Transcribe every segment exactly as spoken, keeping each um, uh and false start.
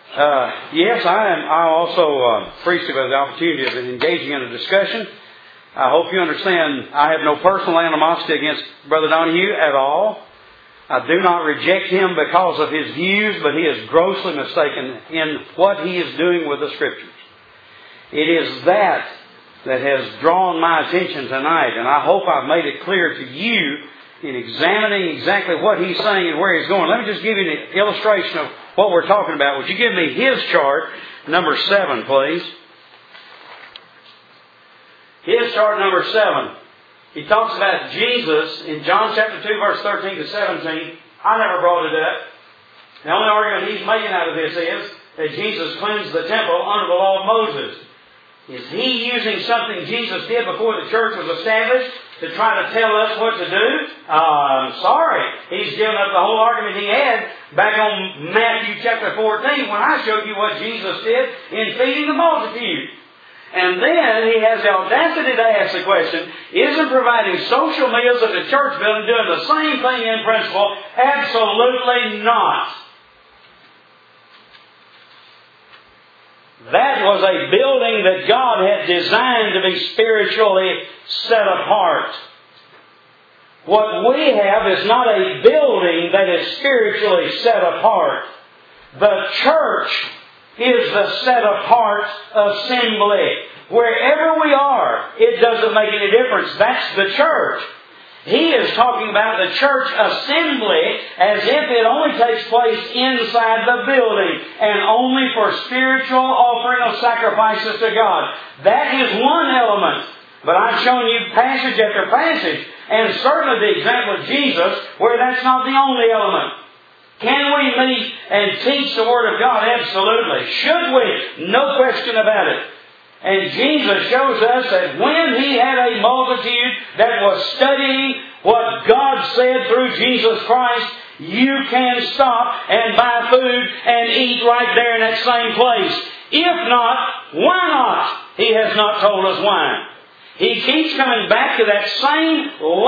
Uh, yes, I am. I also uh, appreciate the opportunity of engaging in a discussion. I hope you understand I have no personal animosity against Brother Donahue at all. I do not reject him because of his views, but he is grossly mistaken in what he is doing with the Scriptures. It is that that has drawn my attention tonight, and I hope I've made it clear to you in examining exactly what he's saying and where he's going. Let me just give you an illustration of what we're talking about. Would you give me his chart, number seven, please? His chart number seven. He talks about Jesus in John chapter two, verse thirteen to seventeen. I never brought it up. The only argument he's making out of this is that Jesus cleansed the temple under the law of Moses. Is he using something Jesus did before the church was established to try to tell us what to do? Uh, I'm sorry. He's given up the whole argument he had back on Matthew chapter fourteen when I showed you what Jesus did in feeding the multitude. And then he has the audacity to ask the question, isn't providing social meals at the church building doing the same thing in principle? Absolutely not. That was a building that God had designed to be spiritually set apart. What we have is not a building that is spiritually set apart. The church is the set apart assembly. Wherever we are, it doesn't make any difference. That's the church. He is talking about the church assembly as if it only takes place inside the building and only for spiritual offering of sacrifices to God. That is one element. But I've shown you passage after passage, and certainly the example of Jesus, where that's not the only element. Can we meet and teach the Word of God? Absolutely. Should we? No question about it. And Jesus shows us that when He had a multitude that was studying what God said through Jesus Christ, you can stop and buy food and eat right there in that same place. If not, why not? He has not told us why. He keeps coming back to that same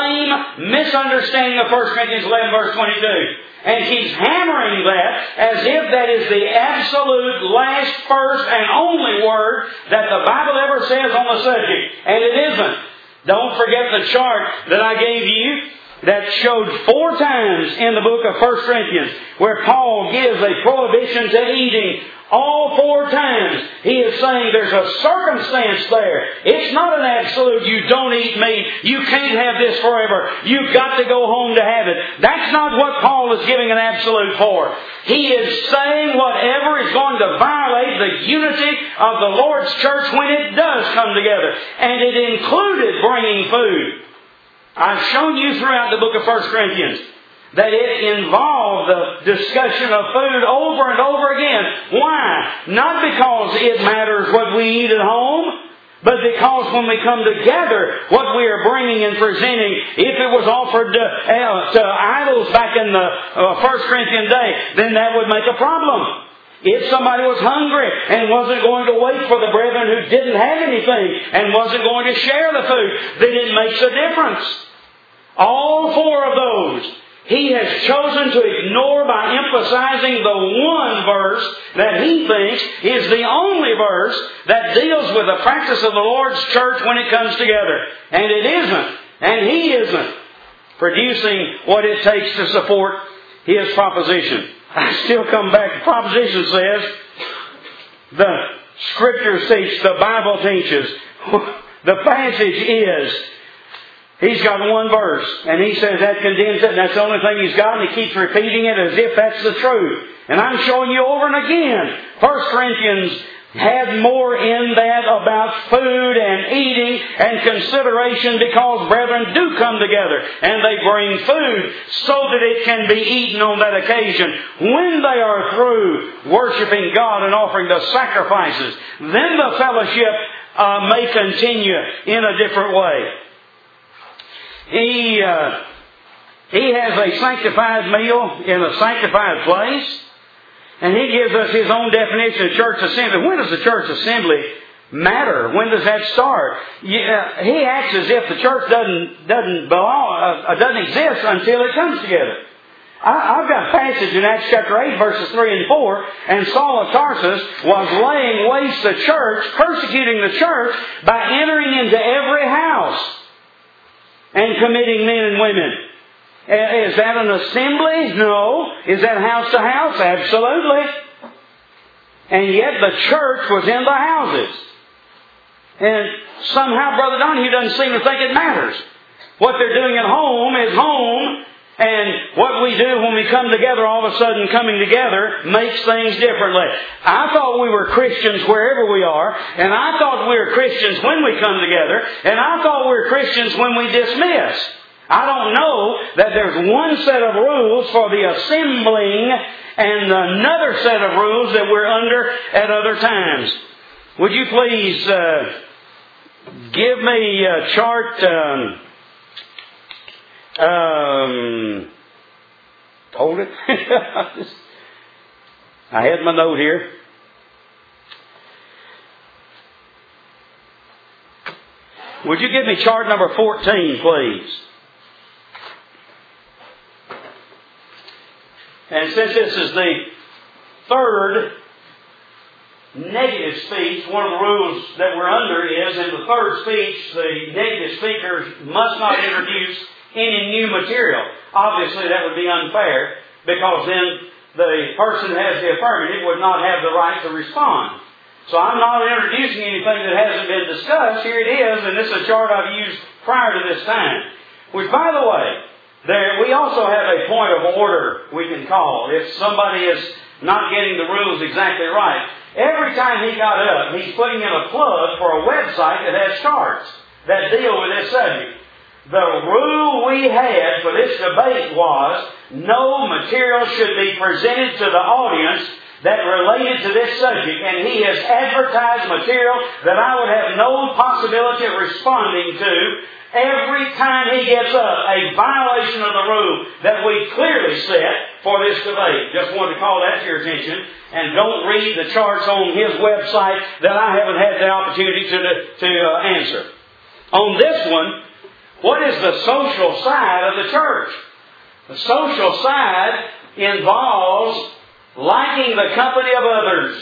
lame misunderstanding of First Corinthians eleven verse twenty-two. And keeps hammering that as if that is the absolute last, first, and only word that the Bible ever says on the subject. And it isn't. Don't forget the chart that I gave you that showed four times in the book of First Corinthians where Paul gives a prohibition to eating. All four times he is saying there's a circumstance there. It's not an absolute, you don't eat meat, you can't have this forever, you've got to go home to have it. That's not what Paul is giving an absolute for. He is saying whatever is going to violate the unity of the Lord's church when it does come together. And it included bringing food. I've shown you throughout the book of First Corinthians that it involved the discussion of food over and over again. Why? Not because it matters what we eat at home, but because when we come together, what we are bringing and presenting, if it was offered to, uh, to idols back in the uh, First Corinthian day, then that would make a problem. If somebody was hungry and wasn't going to wait for the brethren who didn't have anything and wasn't going to share the food, then it makes a difference. All four of those he has chosen to ignore by emphasizing the one verse that he thinks is the only verse that deals with the practice of the Lord's church when it comes together. And it isn't, and he isn't, producing what it takes to support his proposition. I still come back. The proposition says, the Scriptures teach, the Bible teaches. The passage is, he's got one verse, and he says that condemns it, and that's the only thing he's got, and he keeps repeating it as if that's the truth. And I'm showing you over and again, First Corinthians had more in that about food and eating and consideration because brethren do come together and they bring food so that it can be eaten on that occasion. When they are through worshiping God and offering the sacrifices, then the fellowship uh, may continue in a different way. He uh, he has a sanctified meal in a sanctified place. And he gives us his own definition of church assembly. When does the church assembly matter? When does that start? Yeah, he acts as if the church doesn't doesn't belong, uh, doesn't exist until it comes together. I, I've got a passage in Acts chapter eight, verses three and four, and Saul of Tarsus was laying waste the church, persecuting the church, by entering into every house and committing men and women. Is that an assembly? No. Is that house to house? Absolutely. And yet the church was in the houses. And somehow Brother Donahue doesn't seem to think it matters. What they're doing at home is home, and what we do when we come together, all of a sudden coming together, makes things differently. I thought we were Christians wherever we are, and I thought we were Christians when we come together, and I thought we were Christians when we dismiss. I don't know that there's one set of rules for the assembling and another set of rules that we're under at other times. Would you please uh, give me a chart? Um, um, hold it. I had my note here. Would you give me chart number fourteen, please? And since this is the third negative speech, one of the rules that we're under is in the third speech, the negative speakers must not introduce any new material. Obviously, that would be unfair, because then the person who has the affirmative would not have the right to respond. So I'm not introducing anything that hasn't been discussed. Here it is, and this is a chart I've used prior to this time. Which, by the way, there, we also have a point of order we can call if somebody is not getting the rules exactly right. Every time he got up, he's putting in a plug for a website that has charts that deal with this subject. The rule we had for this debate was no material should be presented to the audience that related to this subject, and he has advertised material that I would have no possibility of responding to. Every time he gets up, a violation of the rule that we clearly set for this debate. Just wanted to call that to your attention. And don't read the charts on his website that I haven't had the opportunity to, to uh, answer. On this one, what is the social side of the church? The social side involves liking the company of others.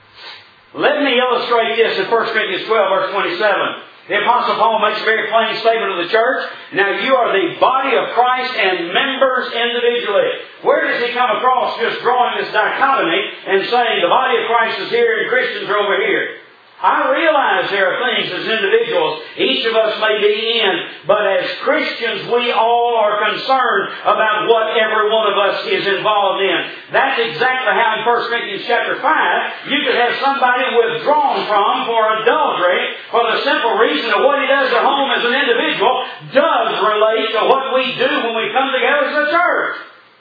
Let me illustrate this in First Corinthians twelve, verse twenty-seven. The Apostle Paul makes a very plain statement of the church. Now you are the body of Christ and members individually. Where does he come across just drawing this dichotomy and saying the body of Christ is here and Christians are over here? I realize there are things as individuals each of us may be in, but as Christians we all are concerned about what every one of us is involved in. That's exactly how in First Corinthians chapter five you could have somebody withdrawn from for adultery for the simple reason that what he does at home as an individual does relate to what we do when we come together as a church.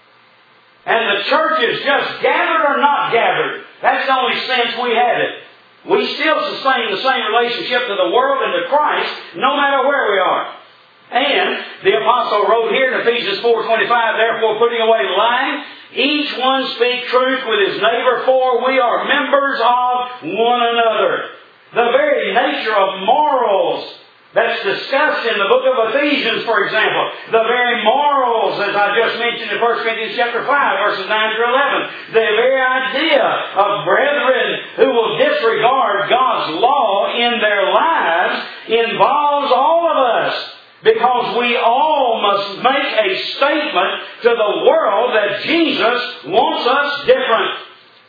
And the church is just gathered or not gathered. That's the only sense we have it. We still sustain the same relationship to the world and to Christ, no matter where we are. And the Apostle wrote here in Ephesians four twenty-five, therefore putting away lying, each one speak truth with his neighbor, for we are members of one another. The very nature of morals that's discussed in the book of Ephesians, for example. The very morals, as I just mentioned in First Corinthians chapter five, verses nine through eleven. The very idea of brethren who will disregard God's law in their lives involves all of us. Because we all must make a statement to the world that Jesus wants us different.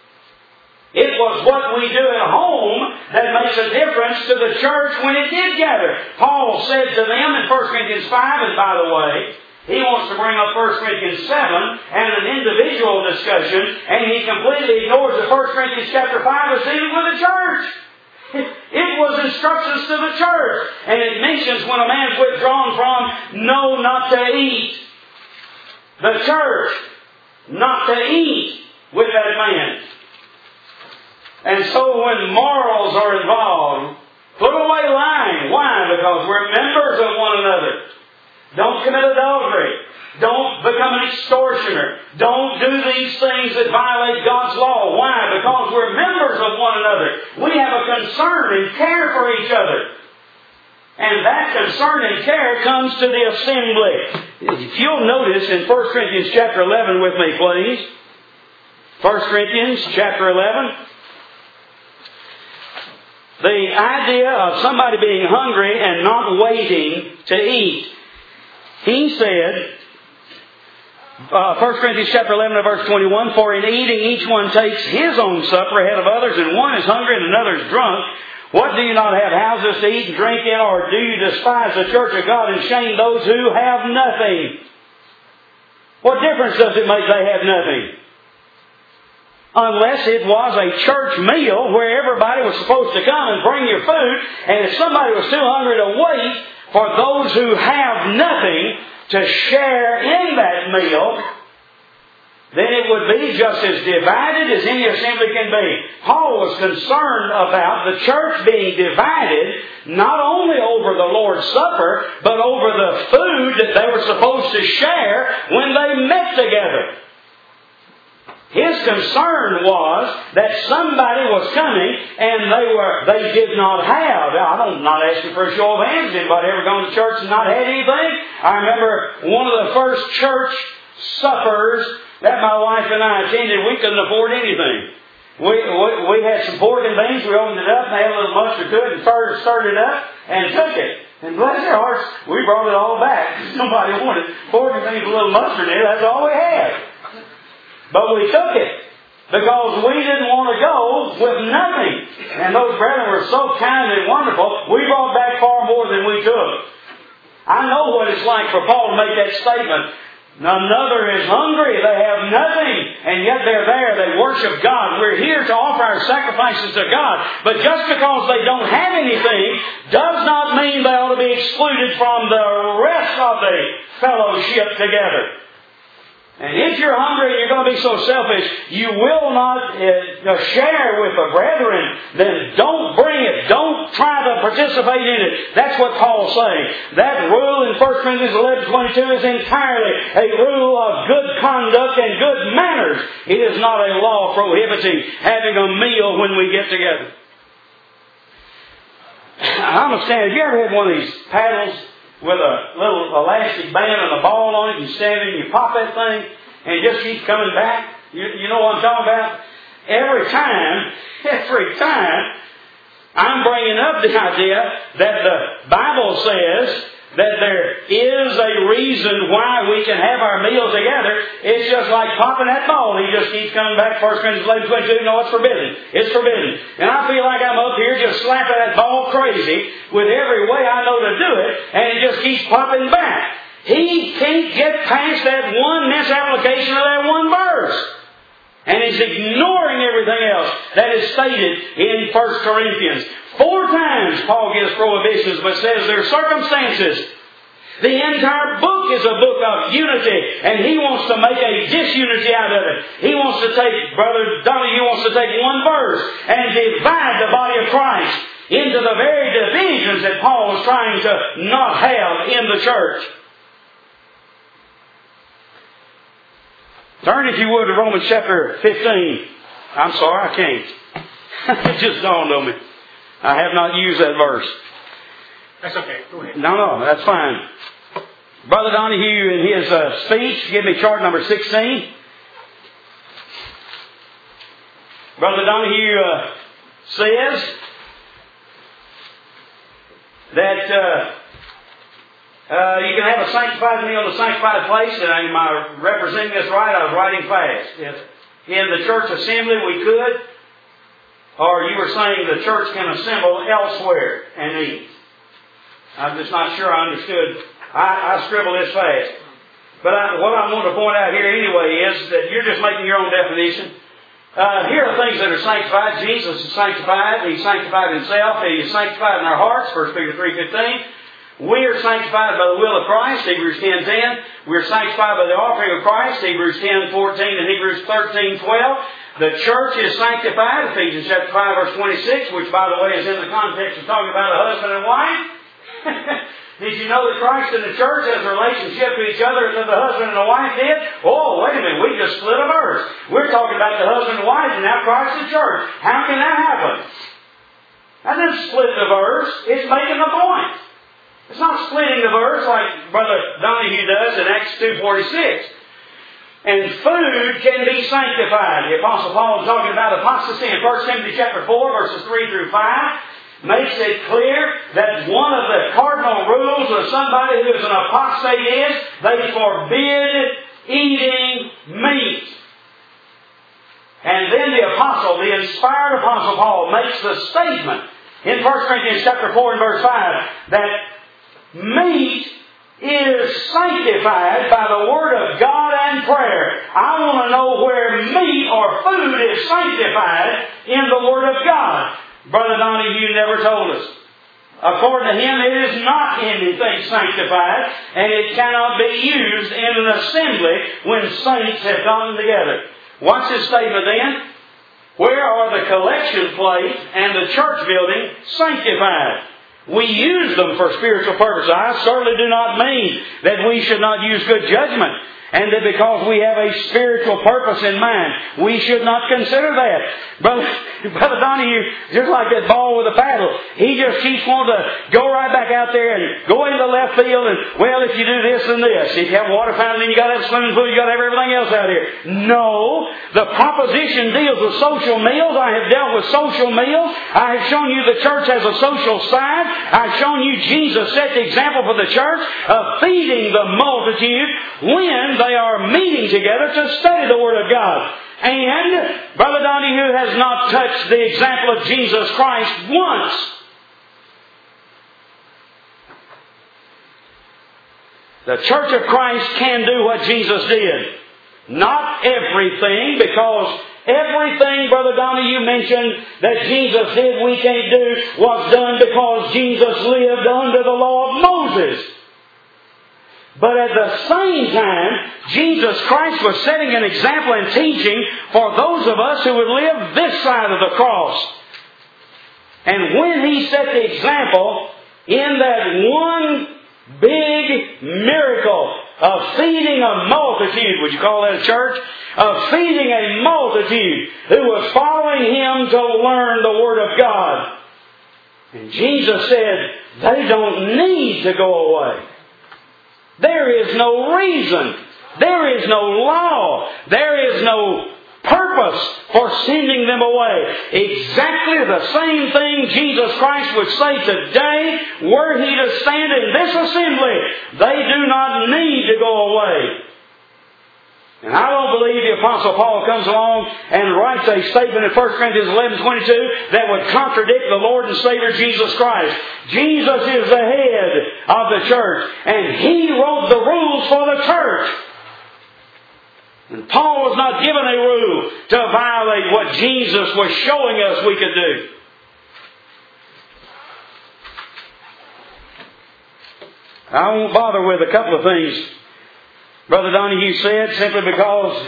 It was what we do at home that makes a difference to the church when it did gather. Paul said to them in First Corinthians five, and by the way, he wants to bring up First Corinthians seven and an individual discussion, and he completely ignores that First Corinthians chapter five is dealing with the church. It was instructions to the church. And it mentions when a man's withdrawn from, no, not to eat. The church, not to eat with that man. And so when morals are involved, put away lying. Why? Because we're members of one another. Don't commit adultery. Don't become an extortioner. Don't do these things that violate God's law. Why? Because we're members of one another. We have a concern and care for each other. And that concern and care comes to the assembly. If you'll notice in First Corinthians chapter eleven with me, please. First Corinthians chapter eleven. The idea of somebody being hungry and not waiting to eat. He said, uh, First Corinthians chapter eleven and verse twenty-one, for in eating each one takes his own supper ahead of others, and one is hungry and another is drunk. What, do you not have houses to eat and drink in, or do you despise the church of God and shame those who have nothing? What difference does it make they have nothing? Unless it was a church meal where everybody was supposed to come and bring your food, and if somebody was too hungry to wait for those who have nothing to share in that meal, then it would be just as divided as any assembly can be. Paul was concerned about the church being divided not only over the Lord's Supper, but over the food that they were supposed to share when they met together. His concern was that somebody was coming and they were they did not have. I'm not asking for a show of hands. Anybody ever gone to church and not had anything? I remember one of the first church suppers that my wife and I attended, we couldn't afford anything. We, we, we had some pork and beans, we opened it up and had a little mustard to it and started, stirred it up and took it. And bless their hearts, we brought it all back. Somebody wanted pork and beans with a little mustard in it, that's all we had. But we took it because we didn't want to go with nothing. And those brethren were so kind and wonderful, we brought back far more than we took. I know what it's like for Paul to make that statement. Another is hungry, they have nothing, and yet they're there, they worship God. We're here to offer our sacrifices to God. But just because they don't have anything does not mean they ought to be excluded from the rest of the fellowship together. And if you're hungry and you're going to be so selfish, you will not uh, share with the brethren, then don't bring it. Don't try to participate in it. That's what Paul's saying. That rule in First Corinthians eleven twenty-two is entirely a rule of good conduct and good manners. It is not a law prohibiting having a meal when we get together. I'm a stand. Have you ever had one of these paddles with a little elastic band and a ball on it, you stand it and you pop that thing and it just keeps coming back? You, you know what I'm talking about? Every time, every time, I'm bringing up the idea that the Bible says that there is a reason why we can have our meal together. It's just like popping that ball. He just keeps coming back. First Corinthians eleven twenty-two. No, it's forbidden. It's forbidden. And I feel like I'm up here just slapping that ball crazy with every way I know to do it, and it just keeps popping back. He can't get past that one misapplication of that one verse. And he's ignoring everything else that is stated in First Corinthians. Four times Paul gives prohibitions, but says there are circumstances. The entire book is a book of unity, and he wants to make a disunity out of it. He wants to take, Brother Donahue wants to take one verse and divide the body of Christ into the very divisions that Paul was trying to not have in the church. Turn, if you would, to Romans chapter fifteen. I'm sorry, I can't. It just dawned on me. I have not used that verse. That's okay. Go ahead. No, no, that's fine. Brother Donahue, in his uh, speech, give me chart number sixteen. Brother Donahue uh, says that uh, uh, you can have a sanctified meal in a sanctified place. And am I representing this right? I was writing fast. If in the church assembly we could, or you were saying the church can assemble elsewhere and eat. I'm just not sure I understood. I, I scribbled this fast. But I, what I want to point out here anyway is that you're just making your own definition. Uh, here are things that are sanctified. Jesus is sanctified. He's sanctified himself. He is sanctified in our hearts, First Peter three fifteen. We are sanctified by the will of Christ, Hebrews ten ten. We're sanctified by the offering of Christ, Hebrews ten fourteen and Hebrews thirteen twelve. The church is sanctified, Ephesians chapter five verse twenty-six, which by the way is in the context of talking about a husband and wife. Did you know that Christ and the church has a relationship to each other as the husband and the wife did? Oh, wait a minute, we just split a verse. We're talking about the husband and wife and now Christ and the church. How can that happen? That doesn't split the verse. It's making the point. It's not splitting the verse like Brother Donahue does in Acts two forty-six. And food can be sanctified. The Apostle Paul is talking about apostasy in First Timothy chapter four, verses three through five. Makes it clear that one of the cardinal rules of somebody who is an apostate is they forbid eating meat. And then the apostle, the inspired apostle Paul, makes the statement in First Corinthians chapter four and verse five that meat is sanctified by the Word of God and prayer. I want to know where meat or food is sanctified in the Word of God. Brother Donahue never told us. According to him, it is not anything sanctified, and it cannot be used in an assembly when saints have come together. What's his statement then? Where are the collection plates and the church building sanctified? We use them for spiritual purposes. I certainly do not mean that we should not use good judgment, and that because we have a spiritual purpose in mind, we should not consider that. Brother, Brother Donahue, just like that ball with a paddle, he just keeps wanting to go right back out there and go into the left field and, well, if you do this and this, if you have a water fountain, then you got to have a swimming pool, you got to have everything else out here. No, the proposition deals with social meals. I have dealt with social meals. I have shown you the church has a social side. I've shown you Jesus set the example for the church of feeding the multitude when they are meeting together to study the Word of God. And Brother Donahue has not touched the example of Jesus Christ once. The Church of Christ can do what Jesus did. Not everything, because everything Brother Donahue mentioned that Jesus did we can't do was done because Jesus lived under the law of Moses. But at the same time, Jesus Christ was setting an example and teaching for those of us who would live this side of the cross. And when He set the example in that one big miracle of feeding a multitude, would you call that a church? Of feeding a multitude who was following Him to learn the Word of God. And Jesus said, they don't need to go away. There is no reason. There is no law. There is no purpose for sending them away. Exactly the same thing Jesus Christ would say today were He to stand in this assembly. They do not need to go away. And I don't believe the Apostle Paul comes along and writes a statement in First Corinthians eleven twenty-two that would contradict the Lord and Savior Jesus Christ. Jesus is the head of the church, and He wrote the rules for the church. And Paul was not given a rule to violate what Jesus was showing us we could do. I won't bother with a couple of things Brother Donahue said, simply because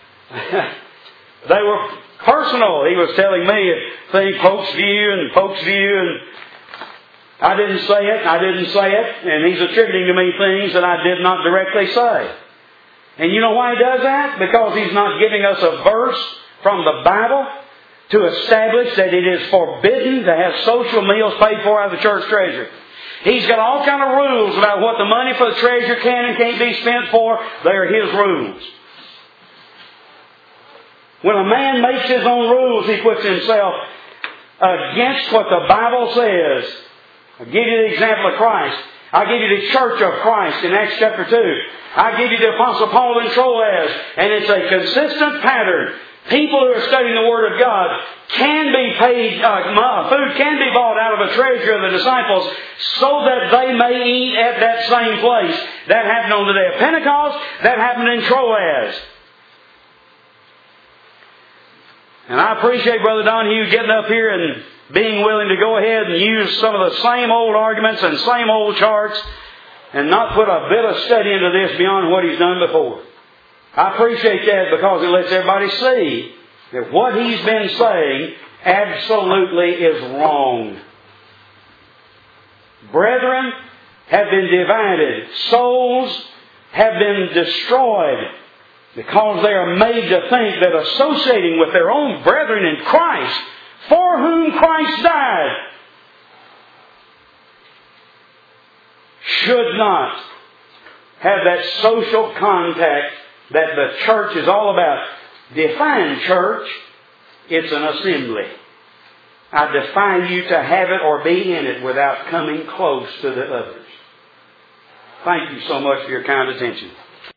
they were personal. He was telling me a thing, folks' view and folks' view, and I didn't say it, and I didn't say it, and he's attributing to me things that I did not directly say. And you know why he does that? Because he's not giving us a verse from the Bible to establish that it is forbidden to have social meals paid for out of the church treasury. He's got all kind of rules about what the money for the treasure can and can't be spent for. They are his rules. When a man makes his own rules, he puts himself against what the Bible says. I'll give you the example of Christ. I'll give you the church of Christ in Acts chapter two. I'll give you the Apostle Paul in Troas. And it's a consistent pattern. People who are studying the Word of God can be paid, uh, food can be bought out of the treasury of the disciples so that they may eat at that same place. That happened on the day of Pentecost. That happened in Troas. And I appreciate Brother Donahue getting up here and being willing to go ahead and use some of the same old arguments and same old charts and not put a bit of study into this beyond what he's done before. I appreciate that because it lets everybody see that what he's been saying absolutely is wrong. Brethren have been divided. Souls have been destroyed because they are made to think that associating with their own brethren in Christ, for whom Christ died, should not have that social contact that the church is all about. Define church, it's an assembly. I define you to have it or be in it without coming close to the others. Thank you so much for your kind attention.